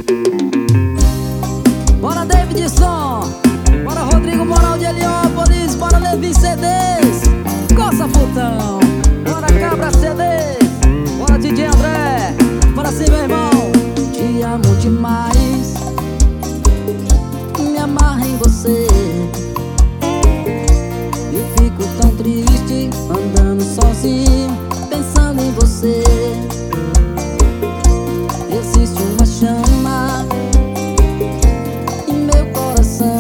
Bora Davidson, bora Rodrigo Moral de Heliópolis, bora Levi CDs, Coça Futão, bora Cabra CDs, bora DJ André, bora sim meu irmão. Te amo demais, me amarra em você. Eu fico tão triste, andando sozinho, pensando em você. Existe uma chama em meu coração,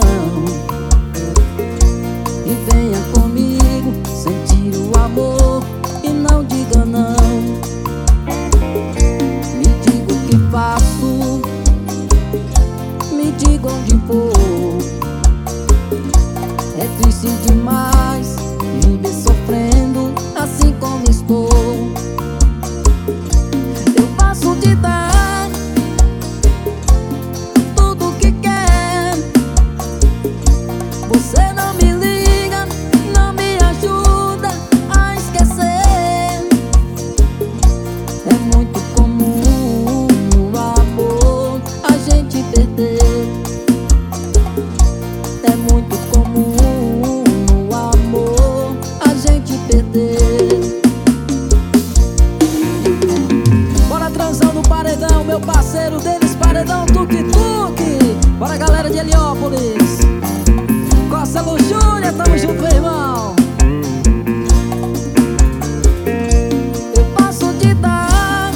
e venha comigo sentir o amor e não diga não. Me diga o que faço, me diga onde vou. É triste demais viver sofrendo assim como estou. Eu passo de dar tudo que quer, você não me liga, não me ajuda a esquecer. É muito comum no amor a gente perder. É muito comum no amor a gente perder. Bora transão no paredão, meu parceiro deles, paredão tuk-tuk. Bora galera de Heliópolis, Costa Luxúria, tamo junto meu irmão. Eu passo de dar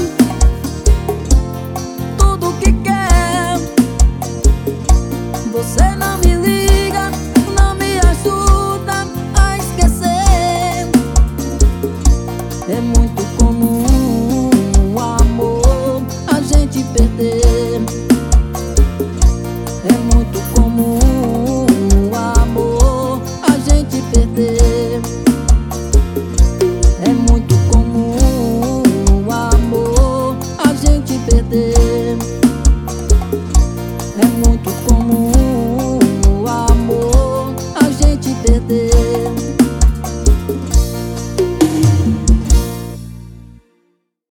tudo que quer, você não me liga, não me ajuda a esquecer. É muito comum no amor a gente perder. É muito comum no amor a gente perder.